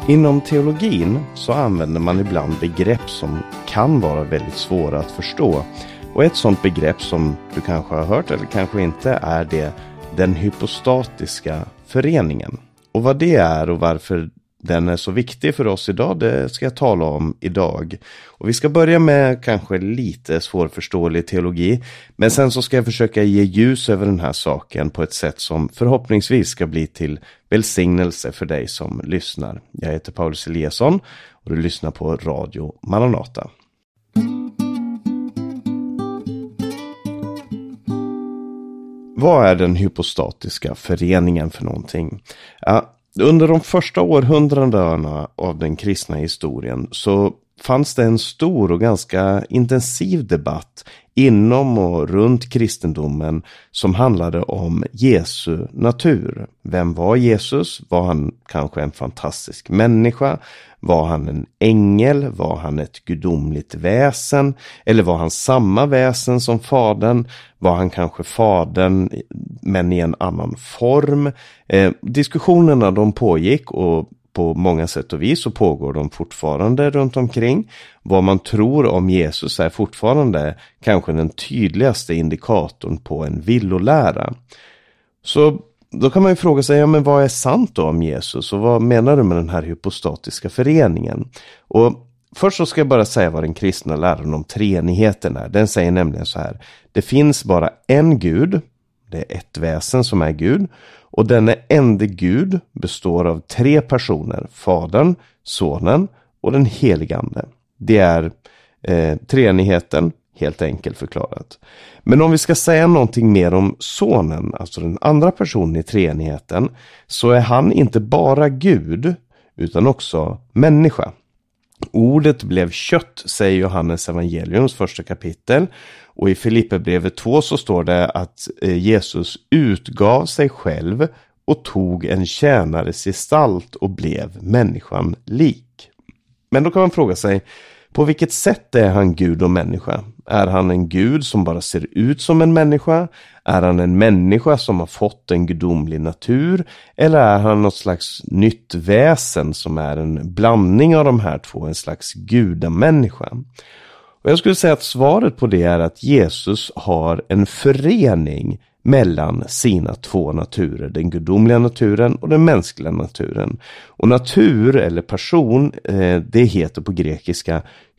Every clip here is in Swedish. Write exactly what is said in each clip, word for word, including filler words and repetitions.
Inom teologin så använder man ibland begrepp som kan vara väldigt svåra att förstå. Och ett sådant begrepp som du kanske har hört eller kanske inte är det den hypostatiska föreningen. Och vad det är och varför den är så viktig för oss idag, det ska jag tala om idag. Och vi ska börja med kanske lite svårförståelig teologi, men sen så ska jag försöka ge ljus över den här saken på ett sätt som förhoppningsvis ska bli till välsignelse för dig som lyssnar. Jag heter Paulus Eliasson och du lyssnar på Radio Maranata. Vad är den hypostatiska föreningen för någonting? Ja, under de första århundradena av den kristna historien så fanns det en stor och ganska intensiv debatt inom och runt kristendomen som handlade om Jesu natur. Vem var Jesus? Var han kanske en fantastisk människa? Var han en ängel? Var han ett gudomligt väsen? Eller var han samma väsen som fadern? Var han kanske fadern men i en annan form? Eh, diskussionerna de pågick och på många sätt och vis så pågår de fortfarande runt omkring. Vad man tror om Jesus är fortfarande kanske den tydligaste indikatorn på en villolära. Så då kan man ju fråga sig, ja men vad är sant då om Jesus? Och vad menar du med den här hypostatiska föreningen? Och först så ska jag bara säga vad den kristna läran om treenigheten är. Den säger nämligen så här: det finns bara en Gud, det är ett väsen som är Gud. Och denna enda Gud består av tre personer, Fadern, Sonen och den helige Ande. Det är eh, treenigheten, helt enkelt förklarat. Men om vi ska säga någonting mer om Sonen, alltså den andra personen i treenigheten, så är han inte bara Gud utan också människa. Ordet blev kött, säger Johannes evangeliums första kapitel. Och i Filipperbrevet två så står det att Jesus utgav sig själv och tog en tjänares gestalt och blev människan lik. Men då kan man fråga sig, på vilket sätt är han Gud och människa? Är han en Gud som bara ser ut som en människa? Är han en människa som har fått en gudomlig natur? Eller är han något slags nytt väsen som är en blandning av de här två, en slags gudamänniska? Och jag skulle säga att svaret på det är att Jesus har en förening mellan sina två naturer, den gudomliga naturen och den mänskliga naturen. Och natur eller person, eh, det heter på grekiska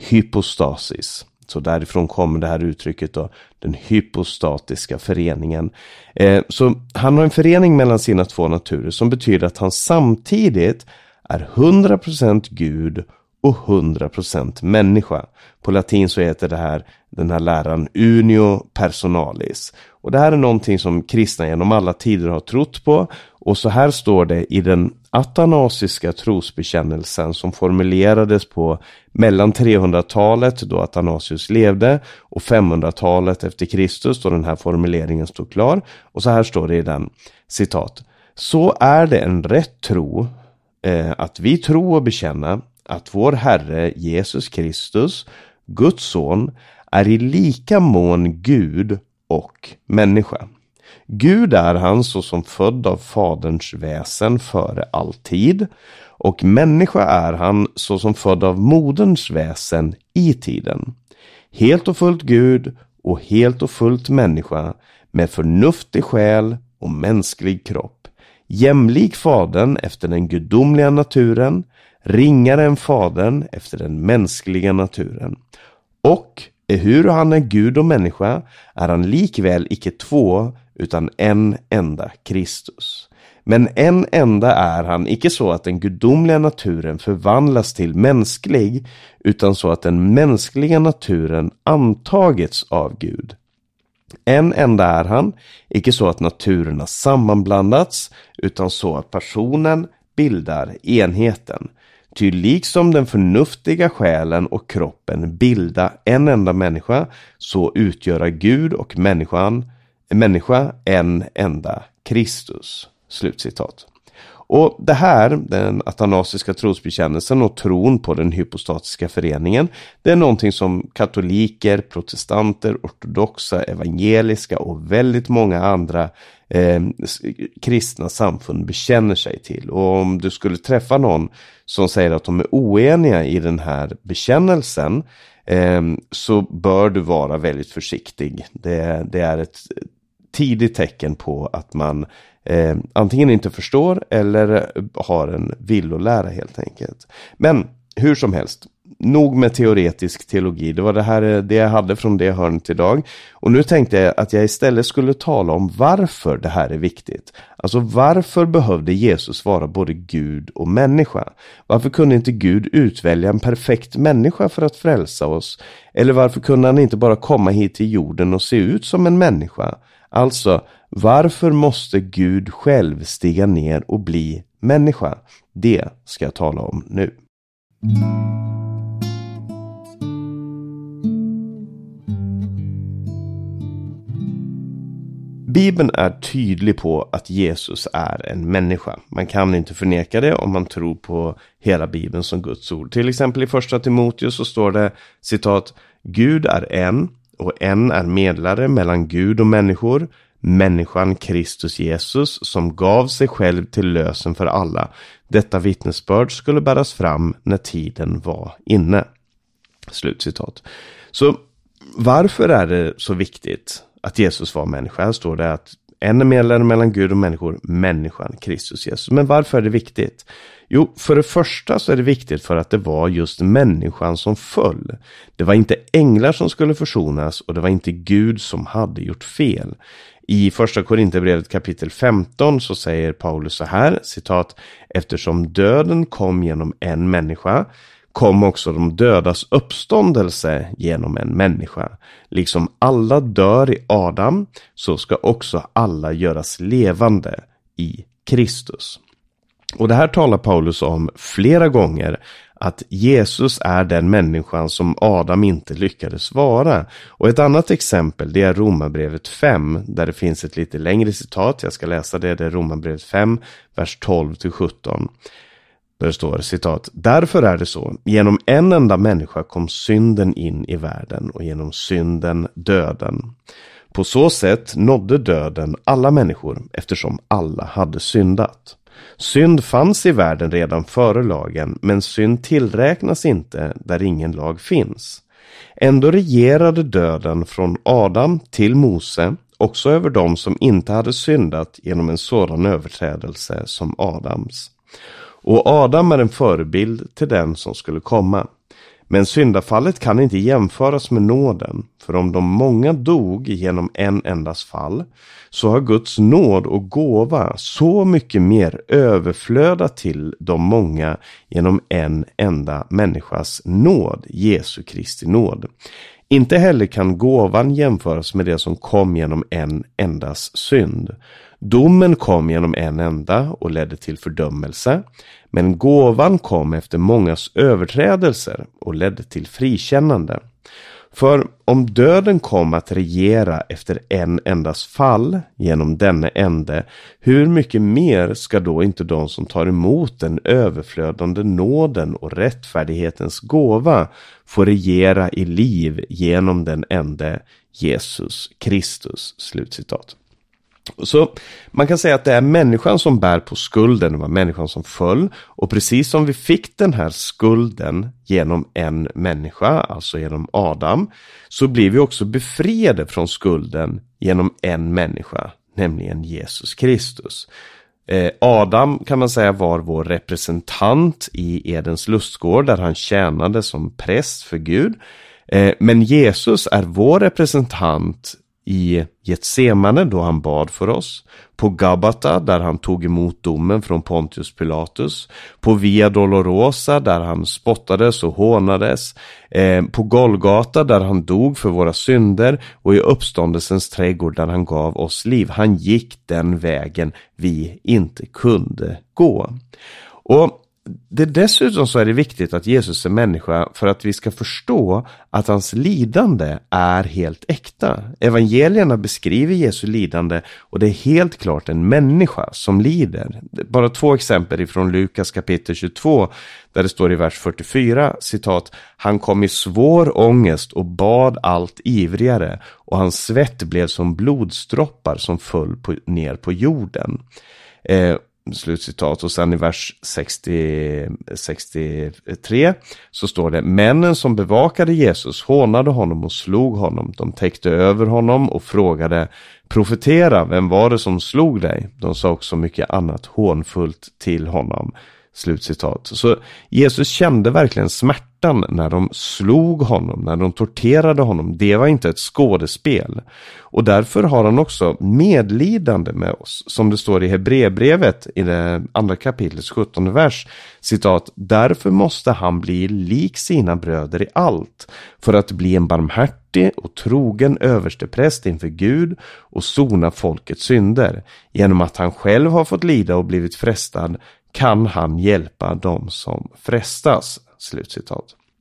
hypostasis. Så därifrån kommer det här uttrycket då, den hypostatiska föreningen. Eh, så han har en förening mellan sina två naturer som betyder att han samtidigt är hundra procent Gud och hundra procent människa. På latin så heter det här, den här läran unio personalis. Och det här är någonting som kristna genom alla tider har trott på. Och så här står det i den atanasiska trosbekännelsen som formulerades på mellan trehundratalet då Athanasius levde och femhundratalet efter Kristus då den här formuleringen stod klar. Och så här står det i den, citat: så är det en rätt tro eh, att vi tro och bekänna att vår Herre Jesus Kristus, Guds son, är i lika mån Gud och människa. Gud är han såsom född av faderns väsen före all tid, och människa är han såsom född av moderns väsen i tiden. Helt och fullt Gud och helt och fullt människa, med förnuftig själ och mänsklig kropp. Jämlik fadern efter den gudomliga naturen, ringare än fadern efter den mänskliga naturen. Och ehuru han är Gud och människa är han likväl icke två utan en enda Kristus. Men en enda är han, icke så att den gudomliga naturen förvandlas till mänsklig, utan så att den mänskliga naturen antagits av Gud. En enda är han, icke så att naturerna sammanblandats, utan så att personen bildar enheten. Ty liksom den förnuftiga själen och kroppen bilda en enda människa, så utgöra Gud och människan, människa en enda Kristus. Slutcitat. Och det här, den atanasiska trosbekännelsen och tron på den hypostatiska föreningen, det är någonting som katoliker, protestanter, ortodoxa, evangeliska och väldigt många andra eh, kristna samfund bekänner sig till. Och om du skulle träffa någon som säger att de är oeniga i den här bekännelsen, eh, så bör du vara väldigt försiktig. Det, det är ett tidigt tecken på att man Eh, antingen inte förstår eller har en villolära helt enkelt. Men hur som helst, nog med teoretisk teologi. Det var det här det jag hade från det hörnet idag. Och nu tänkte jag att jag istället skulle tala om varför det här är viktigt. Alltså varför behövde Jesus vara både Gud och människa? Varför kunde inte Gud utvälja en perfekt människa för att frälsa oss? Eller varför kunde han inte bara komma hit till jorden och se ut som en människa? Alltså, varför måste Gud själv stiga ner och bli människa? Det ska jag tala om nu. Bibeln är tydlig på att Jesus är en människa. Man kan inte förneka det om man tror på hela Bibeln som Guds ord. Till exempel i första Timoteus så står det, citat, Gud är en och en är medlare mellan Gud och människor, människan Kristus Jesus som gav sig själv till lösen för alla. Detta vittnesbörd skulle bäras fram när tiden var inne. Slutcitat. Så varför är det så viktigt att Jesus var människa? Här står det att en är medlare mellan Gud och människor, människan Kristus Jesus. Men varför är det viktigt? Jo, för det första så är det viktigt för att det var just människan som föll. Det var inte änglar som skulle försonas och det var inte Gud som hade gjort fel. I första Korinthierbrevet kapitel femton så säger Paulus så här, citat, eftersom döden kom genom en människa kom också de dödas uppståndelse genom en människa. Liksom alla dör i Adam så ska också alla göras levande i Kristus. Och det här talar Paulus om flera gånger, att Jesus är den människan som Adam inte lyckades vara. Och ett annat exempel det är Romarbrevet fem, där det finns ett lite längre citat. Jag ska läsa det, det är Romarbrevet fem, vers tolv till sjutton. Där står citat, därför är det så, genom en enda människa kom synden in i världen och genom synden döden. På så sätt nådde döden alla människor eftersom alla hade syndat. Synd fanns i världen redan före lagen, men synd tillräknas inte där ingen lag finns. Ändå regerade döden från Adam till Mose också över dem som inte hade syndat genom en sådan överträdelse som Adams. Och Adam är en förebild till den som skulle komma. Men syndafallet kan inte jämföras med nåden, för om de många dog genom en endas fall, så har Guds nåd och gåva så mycket mer överflödat till de många genom en enda människas nåd, Jesu Kristi nåd. Inte heller kan gåvan jämföras med det som kom genom en endas synd. Domen kom genom en enda och ledde till fördömelse, men gåvan kom efter mångas överträdelser och ledde till frikännande. För om döden kom att regera efter en endas fall genom denne ende, hur mycket mer ska då inte de som tar emot den överflödande nåden och rättfärdighetens gåva få regera i liv genom den ende Jesus Kristus? Slutcitat. Så man kan säga att det är människan som bär på skulden, det var människan som föll, och precis som vi fick den här skulden genom en människa, alltså genom Adam, så blir vi också befriade från skulden genom en människa, nämligen Jesus Kristus. Eh, Adam kan man säga var vår representant i Edens lustgård där han tjänade som präst för Gud, eh, men Jesus är vår representant i Getsemane då han bad för oss, på Gabata där han tog emot domen från Pontius Pilatus, på Via Dolorosa där han spottades och hånades, eh, på Golgata där han dog för våra synder och i uppståndelsens trädgård där han gav oss liv. Han gick den vägen vi inte kunde gå. Och det dessutom så är det viktigt att Jesus är människa för att vi ska förstå att hans lidande är helt äkta. Evangelierna beskriver Jesu lidande och det är helt klart en människa som lider. Bara två exempel ifrån Lukas kapitel tjugotvå där det står i vers fyrtiofyra, citat: han kom i svår ångest och bad allt ivrigare och hans svett blev som blodsdroppar som föll på, ner på jorden. Eh, Slutcitat. Och sen i vers sextio, sextiotre så står det: männen som bevakade Jesus hånade honom och slog honom. De täckte över honom och frågade: profetera, vem var det som slog dig? De sa också mycket annat hånfullt till honom. Slutcitat. Så Jesus kände verkligen smärtan när de slog honom, när de torterade honom. Det var inte ett skådespel. Och därför har han också medlidande med oss. Som det står i Hebreerbrevet i det andra kapitlets sjuttonde vers. Citat: därför måste han bli lik sina bröder i allt, för att bli en barmhärtig och trogen överstepräst inför Gud och sona folkets synder. Genom att han själv har fått lida och blivit frestad kan han hjälpa dem som frestas. Slutcitat.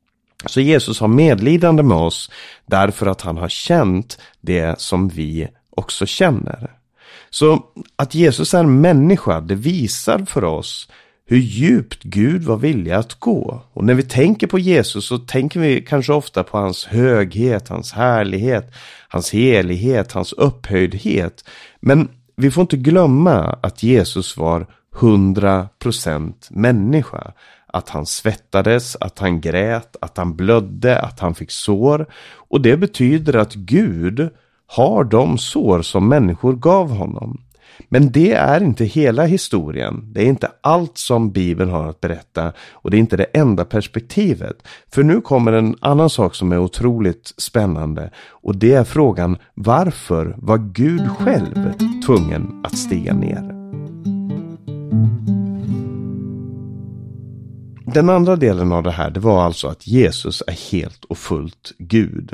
Så Jesus har medlidande med oss därför att han har känt det som vi också känner. Så att Jesus är en människa, det visar för oss hur djupt Gud var villig att gå. Och när vi tänker på Jesus så tänker vi kanske ofta på hans höghet, hans härlighet, hans helighet, hans upphöjdhet. Men vi får inte glömma att Jesus var hundra procent människa. Att han svettades, att han grät, att han blödde, att han fick sår. Och det betyder att Gud har de sår som människor gav honom. Men det är inte hela historien. Det är inte allt som Bibeln har att berätta. Och det är inte det enda perspektivet. För nu kommer en annan sak som är otroligt spännande. Och det är frågan: varför var Gud själv tvungen att stiga ner? Den andra delen av det här, det var alltså att Jesus är helt och fullt Gud.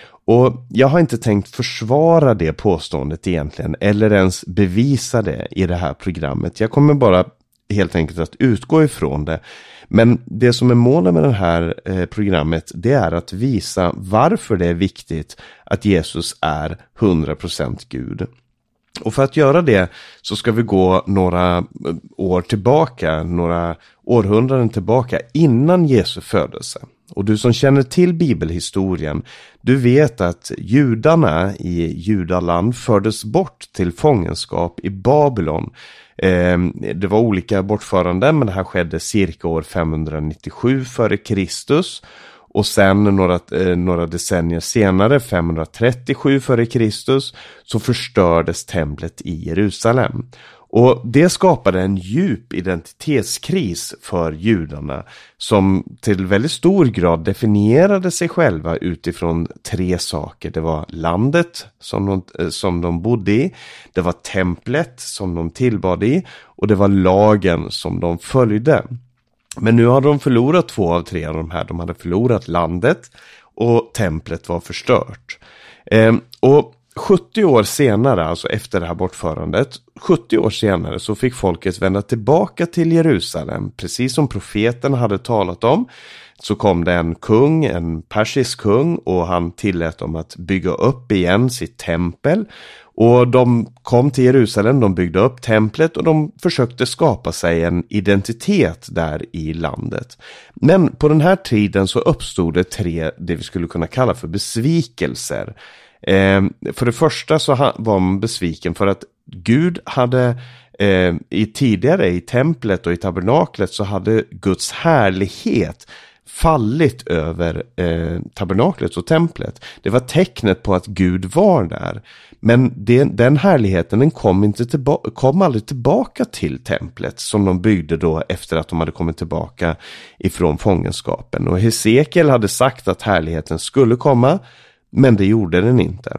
Och jag har inte tänkt försvara det påståendet egentligen, eller ens bevisa det i det här programmet. Jag kommer bara helt enkelt att utgå ifrån det. Men det som är målet med det här eh, programmet, det är att visa varför det är viktigt att Jesus är hundra procent Gud. Och för att göra det så ska vi gå några år tillbaka, några århundraden tillbaka innan Jesu födelse. Och du som känner till bibelhistorien, du vet att judarna i Judaland fördes bort till fångenskap i Babylon. Eh, det var olika bortföranden, men det här skedde cirka år femhundranittiosju före Kristus. Och sen några, eh, några decennier senare, femhundratrettiosju före Kristus, så förstördes templet i Jerusalem. Och det skapade en djup identitetskris för judarna som till väldigt stor grad definierade sig själva utifrån tre saker. Det var landet som de, som de bodde i, det var templet som de tillbad i och det var lagen som de följde. Men nu hade de förlorat två av tre av de här. De hade förlorat landet och templet var förstört. Eh, och sjuttio år senare, alltså efter det här bortförandet, sjuttio år senare så fick folket vända tillbaka till Jerusalem. Precis som profeten hade talat om, så kom det en kung, en persisk kung, och han tillät dem att bygga upp igen sitt tempel. Och de kom till Jerusalem, de byggde upp templet och de försökte skapa sig en identitet där i landet. Men på den här tiden så uppstod det tre, det vi skulle kunna kalla för besvikelser. Eh, för det första så var man besviken för att Gud hade eh, i tidigare i templet och i tabernaklet så hade Guds härlighet fallit över eh, tabernaklet och templet. Det var tecknet på att Gud var där. Men det, den härligheten den kom, inte tillba- kom aldrig tillbaka till templet som de byggde då efter att de hade kommit tillbaka ifrån fångenskapen. Och Hesekiel hade sagt att härligheten skulle komma, men det gjorde den inte.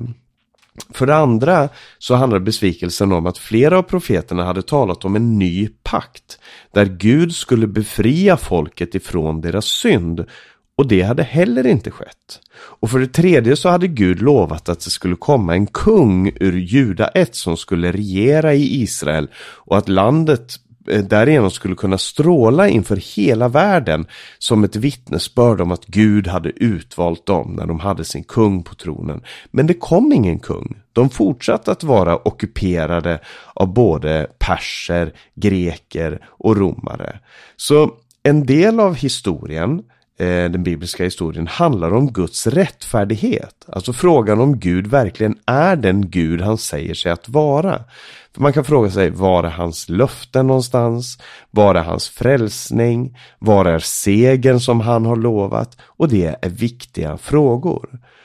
För det andra så handlar besvikelsen om att flera av profeterna hade talat om en ny pakt där Gud skulle befria folket ifrån deras synd, och det hade heller inte skett. Och för det tredje så hade Gud lovat att det skulle komma en kung ur Juda ett som skulle regera i Israel och att landet därigenom skulle kunna stråla inför hela världen som ett vittnesbörd om att Gud hade utvalt dem när de hade sin kung på tronen. Men det kom ingen kung. De fortsatte att vara ockuperade av både perser, greker och romare. Så en del av historien, den bibliska historien, handlar om Guds rättfärdighet. Alltså frågan om Gud verkligen är den Gud han säger sig att vara. För man kan fråga sig, var är hans löften någonstans? Var är hans frälsning? Var är segern som han har lovat? Och det är viktiga frågor.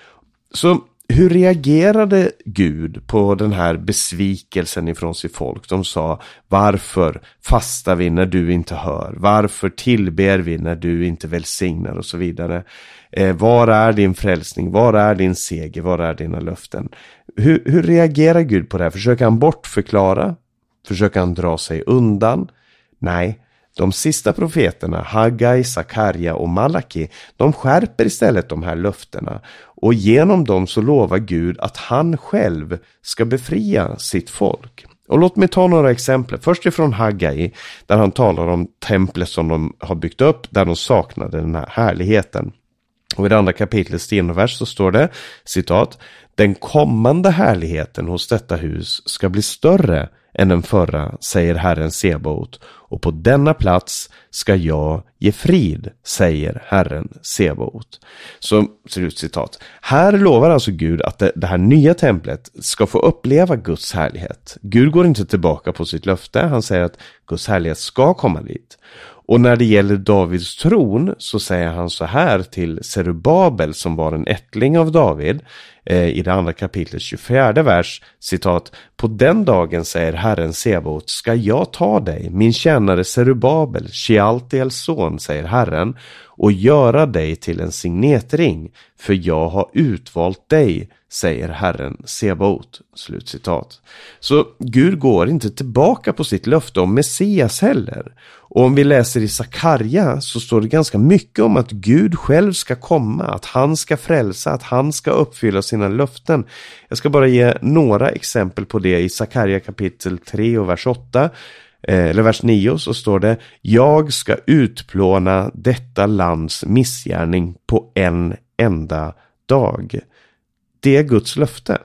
Så hur reagerade Gud på den här besvikelsen ifrån sitt folk? De sa, varför fastar vi när du inte hör? Varför tillber vi när du inte välsignar? Och så vidare. Eh, var är din frälsning? Var är din seger? Var är dina löften? Hur, hur reagerar Gud på det här? Försöker han bortförklara? Försöker han dra sig undan? Nej. De sista profeterna, Haggai, Sakarja och Malaki, de skärper istället de här löftena. Och genom dem så lovar Gud att han själv ska befria sitt folk. Och låt mig ta några exempel. Först ifrån Haggai, där han talar om templet som de har byggt upp, där de saknade den här härligheten. Och i det andra kapitlets tionde vers så står det, citat, den kommande härligheten hos detta hus ska bli större än den förra, säger Herren Sebaot, och på denna plats ska jag ge frid, säger Herren Sebaot. Så, citat. Här lovar alltså Gud att det, det här nya templet ska få uppleva Guds härlighet. Gud går inte tillbaka på sitt löfte, han säger att Guds härlighet ska komma dit. Och när det gäller Davids tron så säger han så här till Zerubabel som var en ättling av David eh, i det andra kapitlet tjugofjärde vers, citat, på den dagen säger Herren Sebaot ska jag ta dig, min tjänare Zerubabel, Shealtiels son, säger Herren, och göra dig till en signetring, för jag har utvalt dig, säger Herren Sebaot. Slutcitat. Så Gud går inte tillbaka på sitt löfte om Messias heller. Och om vi läser i Sakarja så står det ganska mycket om att Gud själv ska komma, att han ska frälsa, att han ska uppfylla sina löften. Jag ska bara ge några exempel på det i Sakarja kapitel tre och vers åtta. Eller vers nio så står det, jag ska utplåna detta lands missgärning på en enda dag. Det är Guds löfte.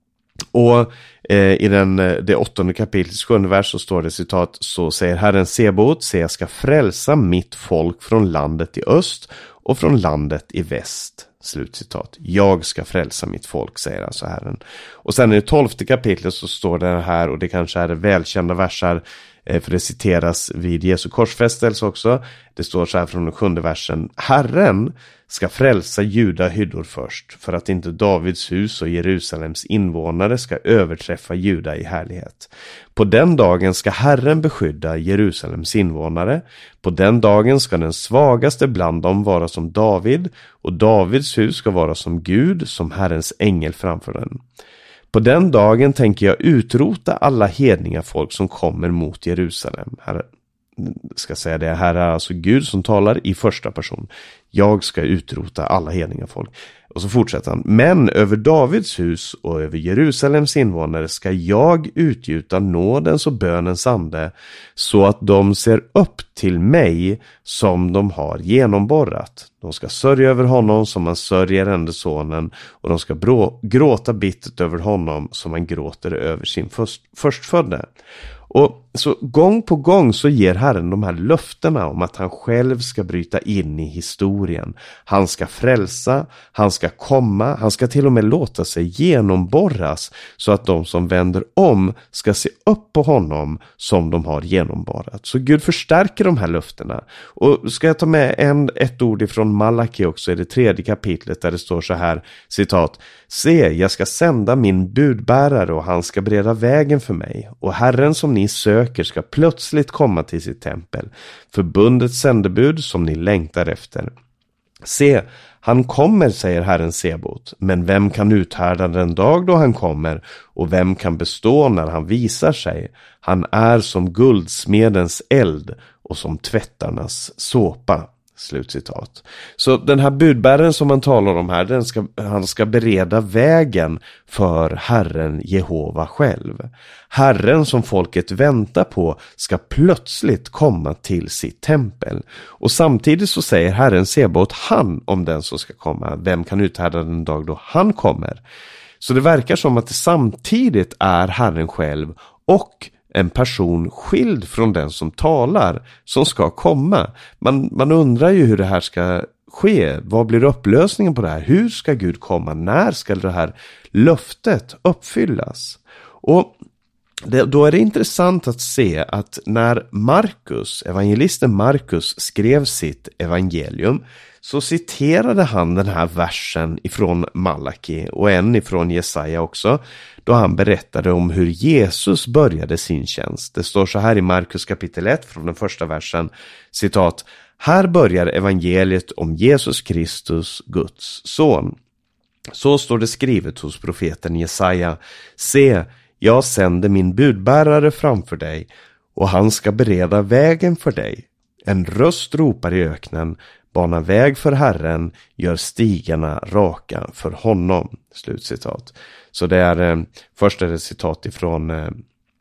Och eh, i den, det åttonde kapitlets sjunde vers så står det, citat, så säger Herren Sebaot, se jag ska frälsa mitt folk från landet i öst och från landet i väst. Slutcitat. Jag ska frälsa mitt folk, säger alltså Herren. Och sen i det tolfte kapitlet så står det här, och det kanske är välkända versar, för det citeras vid Jesu korsfästelse också. Det står så här från den sjunde versen. Herren ska frälsa juda hyddor först, för att inte Davids hus och Jerusalems invånare ska överträffa juda i härlighet. På den dagen ska Herren beskydda Jerusalems invånare. På den dagen ska den svagaste bland dem vara som David, och Davids hus ska vara som Gud, som Herrens ängel framför den. På den dagen tänker jag utrota alla hedninga folk som kommer mot Jerusalem. Här ska säga det, här är alltså Gud som talar i första person. Jag ska utrota alla hedninga folk. Och så fortsätter han. Men över Davids hus och över Jerusalems invånare ska jag utgjuta nådens och bönens ande, så att de ser upp till mig som de har genomborrat. De ska sörja över honom som man sörjer enda sonen, och de ska brå- gråta bittert över honom som man gråter över sin först- förstfödde. Och så gång på gång så ger Herren de här löftena om att han själv ska bryta in i historien. Han ska frälsa, han ska komma, han ska till och med låta sig genomborras, så att de som vänder om ska se upp på honom som de har genomborrat. Så Gud förstärker de här löftena. Och ska jag ta med en, ett ord ifrån Malaki också i det tredje kapitlet, där det står så här, citat, se, jag ska sända min budbärare och han ska bereda vägen för mig, och Herren som ni söker ska plötsligt komma till sitt tempel, förbundets sändebud som ni längtar efter. Se, han kommer, säger Herren Sebaot, men vem kan uthärda den dag då han kommer, och vem kan bestå när han visar sig? Han är som guldsmedens eld och som tvättarnas såpa. Slutcitat. Så den här budbäraren som man talar om här, den ska, han ska bereda vägen för Herren Jehova själv. Herren som folket väntar på ska plötsligt komma till sitt tempel. Och samtidigt så säger Herren Sebaot han om den som ska komma. Vem kan uthärda den dag då han kommer? Så det verkar som att det samtidigt är Herren själv och en person skild från den som talar som ska komma. Man, man undrar ju hur det här ska ske. Vad blir upplösningen på det här? Hur ska Gud komma? När ska det här löftet uppfyllas? Och det, då är det intressant att se att när Markus, evangelisten Markus, skrev sitt evangelium så citerade han den här versen ifrån Malaki och en ifrån Jesaja också, då han berättade om hur Jesus började sin tjänst. Det står så här i Markus kapitel ett från den första versen, citat: här börjar evangeliet om Jesus Kristus, Guds son. Så står det skrivet hos profeten Jesaja: se, jag sänder min budbärare framför dig och han ska bereda vägen för dig. En röst ropar i öknen, bana väg för Herren, gör stigarna raka för honom. Slutcitat. Så det är eh, först är det citat ifrån eh,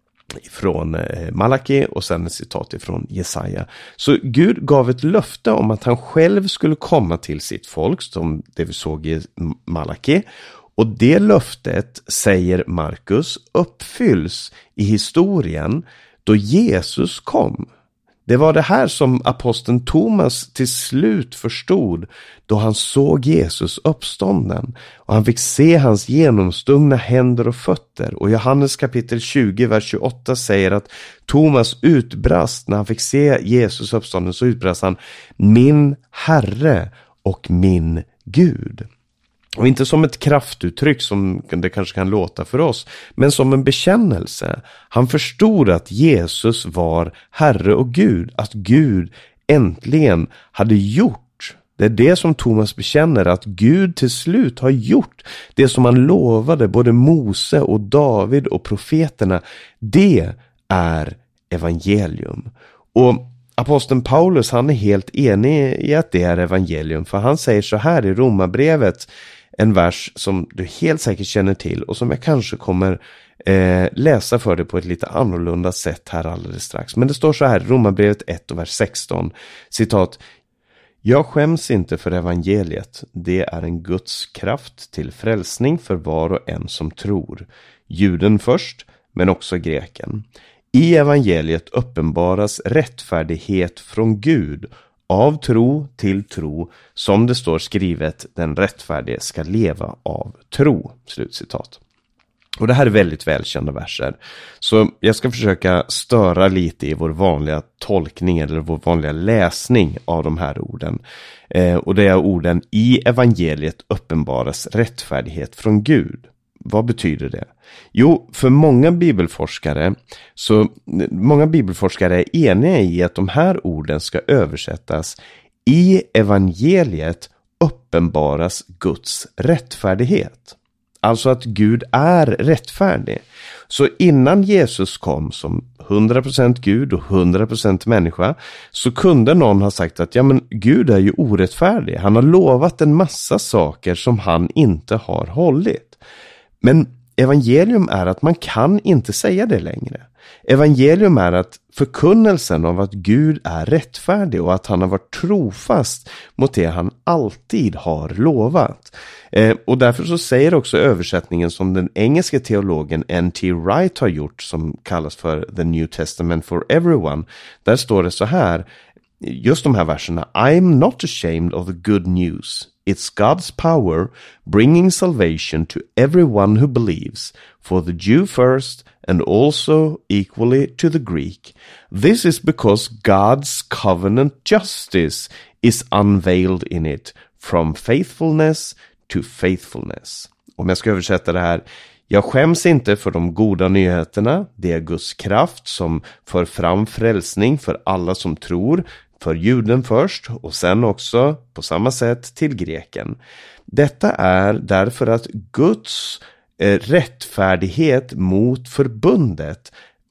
ifrån eh, Malaki och sen ett citat ifrån Jesaja. Så Gud gav ett löfte om att han själv skulle komma till sitt folk, som det vi såg i Malaki. Och det löftet, säger Markus, uppfylls i historien då Jesus kom. Det var det här som aposteln Thomas till slut förstod då han såg Jesus uppstånden. Och han fick se hans genomstungna händer och fötter. Och Johannes kapitel tjugo, vers tjugoåtta säger att Thomas utbrast, när han fick se Jesus uppstånden så utbrast han: min Herre och min Gud. Och inte som ett kraftuttryck som det kanske kan låta för oss, men som en bekännelse. Han förstod att Jesus var Herre och Gud, att Gud äntligen hade gjort. Det är det som Thomas bekänner, att Gud till slut har gjort det som han lovade både Mose och David och profeterna. Det är evangelium. Och aposteln Paulus, han är helt enig i att det är evangelium, för han säger så här i Romarbrevet, en vers som du helt säkert känner till och som jag kanske kommer eh, läsa för dig på ett lite annorlunda sätt här alldeles strax. Men det står så här, Romarbrevet ett och vers sexton, citat: jag skäms inte för evangeliet, det är en Guds kraft till frälsning för var och en som tror, juden först men också greken. I evangeliet uppenbaras rättfärdighet från Gud, av tro till tro, som det står skrivet, den rättfärdige ska leva av tro. Slutcitat. Och det här är väldigt välkända verser. Så jag ska försöka störa lite i vår vanliga tolkning eller vår vanliga läsning av de här orden. Eh, och det är orden: i evangeliet uppenbaras rättfärdighet från Gud. Vad betyder det? Jo, för många bibelforskare så många bibelforskare är eniga i att de här orden ska översättas: i evangeliet uppenbaras Guds rättfärdighet. Alltså att Gud är rättfärdig. Så innan Jesus kom som hundra procent Gud och hundra procent människa, så kunde någon ha sagt att ja, men Gud är ju orättfärdig. Han har lovat en massa saker som han inte har hållit. Men evangelium är att man kan inte säga det längre. Evangelium är att förkunnelsen av att Gud är rättfärdig och att han har varit trofast mot det han alltid har lovat. Eh, och därför så säger också översättningen som den engelska teologen N T Wright har gjort, som kallas för The New Testament for Everyone. Där står det så här, just de här verserna: I'm not ashamed of the good news. It's God's power, bringing salvation to everyone who believes, for the Jew first and also equally to the Greek. This is because God's covenant justice is unveiled in it, from faithfulness to faithfulness. Om jag ska översätta det här: jag skäms inte för de goda nyheterna. Det är Guds kraft som för fram frälsning för alla som tror, för juden först och sen också på samma sätt till greken. Detta är därför att Guds eh, rättfärdighet mot förbundet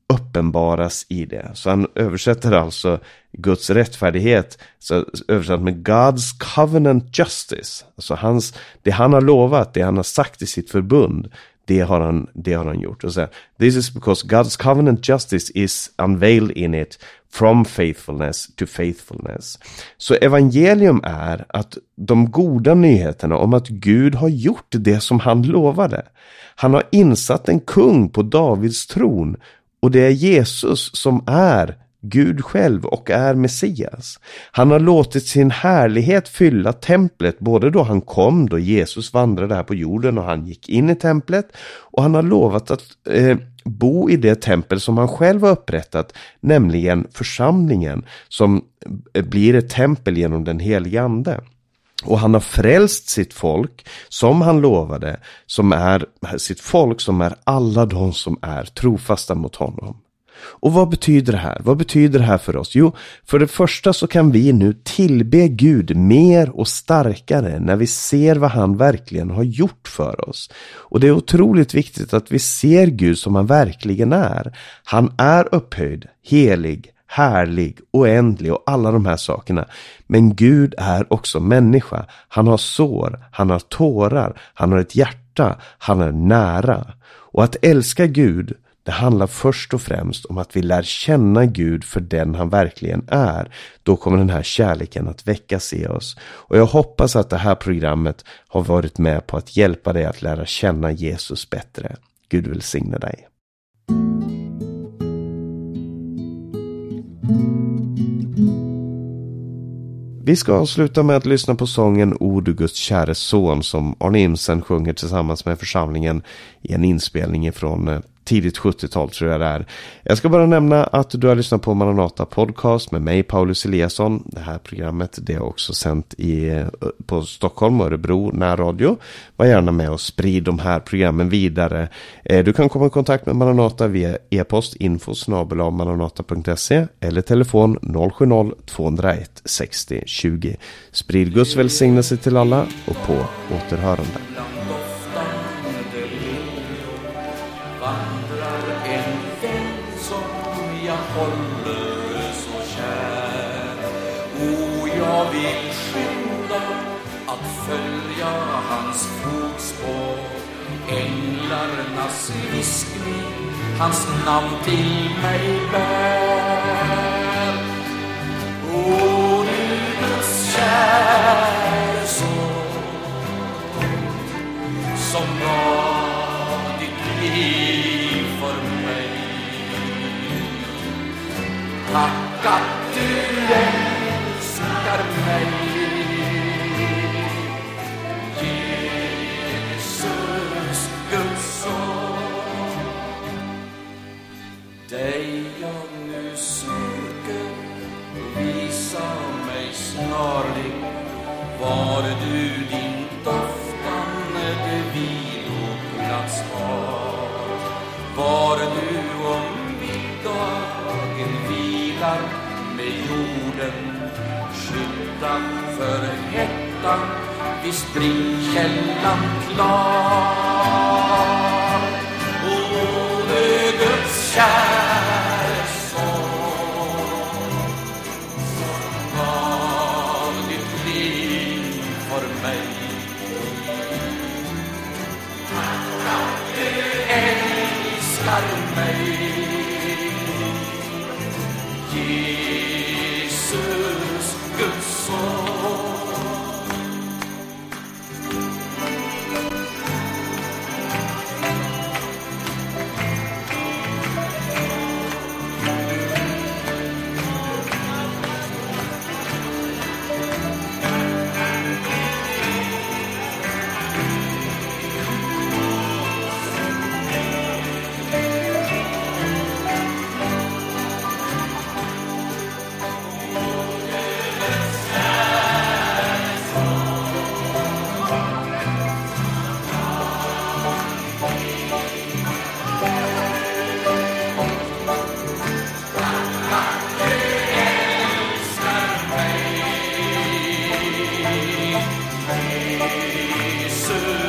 uppenbaras i det. Så han översätter alltså Guds rättfärdighet, så översatt med God's covenant justice. Alltså hans, det han har lovat, det han har sagt i sitt förbund, det har han, det har han gjort. Och så, this is because God's covenant justice is unveiled in it from faithfulness to faithfulness. Så evangelium är att de goda nyheterna om att Gud har gjort det som han lovade. Han har insatt en kung på Davids tron, och det är Jesus som är Gud själv och är Messias. Han har låtit sin härlighet fylla templet, både då han kom, då Jesus vandrade här på jorden och han gick in i templet, och han har lovat att eh, bo i det tempel som han själv har upprättat, nämligen församlingen, som blir ett tempel genom den helige ande. Och han har frälst sitt folk som han lovade, som är sitt folk som är alla de som är trofasta mot honom. Och vad betyder det här? Vad betyder det här för oss? Jo, för det första så kan vi nu tillbe Gud mer och starkare när vi ser vad han verkligen har gjort för oss. Och det är otroligt viktigt att vi ser Gud som han verkligen är. Han är upphöjd, helig, härlig, oändlig och alla de här sakerna. Men Gud är också människa. Han har sår, han har tårar, han har ett hjärta, han är nära. Och att älska Gud, det handlar först och främst om att vi lär känna Gud för den han verkligen är. Då kommer den här kärleken att väckas i oss. Och jag hoppas att det här programmet har varit med på att hjälpa dig att lära känna Jesus bättre. Gud välsigne dig. Vi ska avsluta med att lyssna på sången O du Guds käre son, som Arne Imsen sjunger tillsammans med församlingen i en inspelning från tidigt sjuttiotal tror jag det är. Jag ska bara nämna att du har lyssnat på Maranata podcast med mig, Paulus Eliasson. Det här programmet, det är också sänt i, på Stockholm och Örebro närradio. Var gärna med och sprid de här programmen vidare. Du kan komma i kontakt med Maranata via e-post info snabel-a maranata punkt se eller telefon noll sju noll två noll ett sextio tjugo. Sprid Guds välsignelse till alla och på återhörande. Håller så kär. Och jag vill skynda att följa hans fotspår. Änglarnas viskning hans namn till mig bär. O du Guds käre son, som gav ditt liv för mig. Tack att du älskar mig, Jesus, Guds son. Dig jag nu söker, visa mig snarligt var du din doftande viloplats har. Var du om middagen vilar med jorden, skyddad för hettan vid springkällan klar. O du Guds käre son, som gav ditt liv för mig. Att du älskar mig, Jesus, Guds son.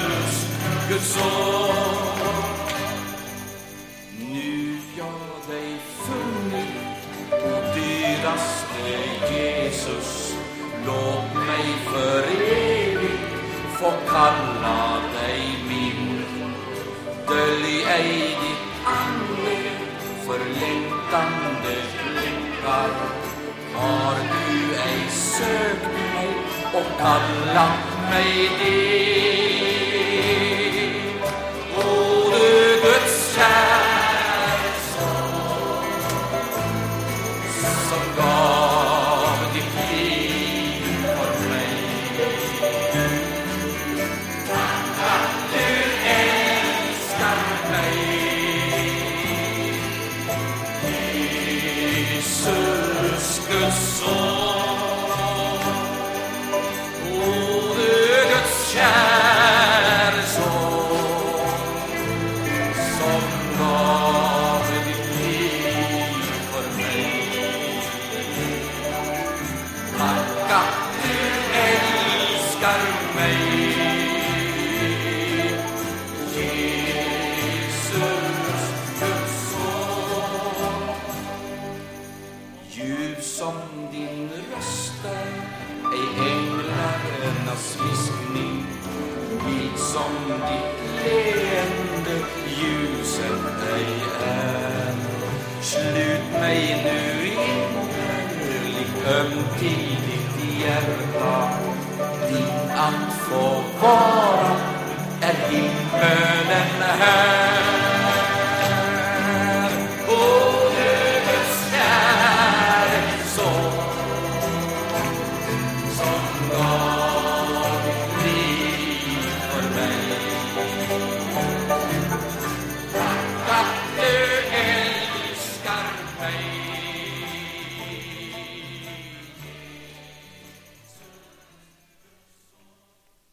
Nu jag dig dyraste Jesus, låt mig för evigt få kalla dig min. Dölj ej ditt anlete för längtande blickar. Har du ej sökt mig och kallat mig din? O du Guds käre son, som gav ditt liv för mig. Tack att du älskar mig, Jesus Guds son. O du Guds käre son, som gav ditt liv för mig. Tack att du älskar mig, Jesus Guds son. Ljuv som din röst är, ej änglarnas viskning, mild som ditt leende, ljuset ej är. Slut mig nu innerligt öm till ditt hjärta, din att få vara är himmelen här. O du Guds käre son, som gav ditt liv för mig. Tack att du älskar mig,